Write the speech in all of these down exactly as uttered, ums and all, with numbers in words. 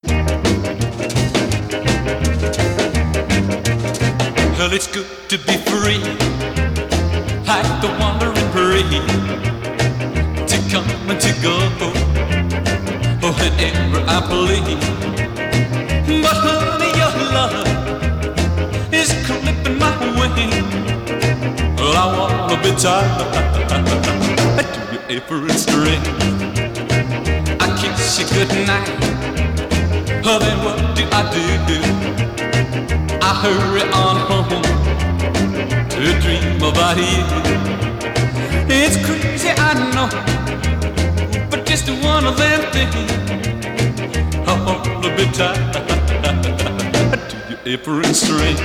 Well, it's good to be free, like the wandering breeze, to come and to go, whenever I please. But honey, your love is clipping my wing. Well, I wanna be tied to your apron string. I kiss you goodnight, well, then what do I do? I hurry on home to dream about you. It's crazy, I know, but just one of them things. I wanna be tied to your apron string.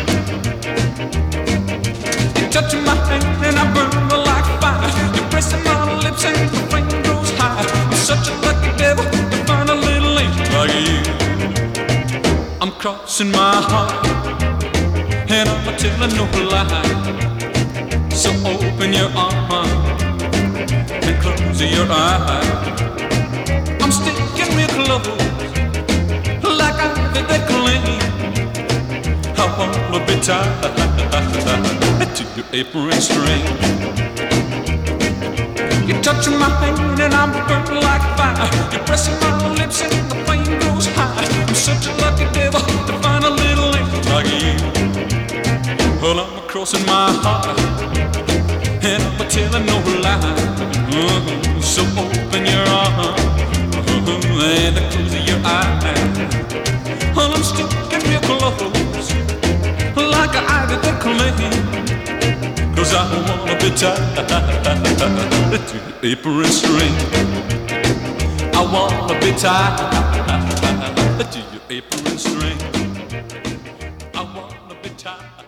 You touch my hand and I burn like fire. You're pressing my lips and the flame grows high. I'm such a lucky devil to find a little angel like you. I'm crossing my heart and I'm telling no lie. So open your arms and close your eyes. I'm sticking real close, like ivy that cling. I wanna be tied to your apron string. You're touching my hand and I'm burning like fire. You're pressing my lips and the flame goes high. I'm such a lucky devil to find a little angel like you. Well, I'm crossing my heart and I'm telling no lie. Uh-huh. So open your arms uh-huh. and close your eyes. Well, I'm sticking real close, like an ivy that cling. 'Cause I wanna be tied to your apron string. I wanna be tied to your apron string. I wanna be tied.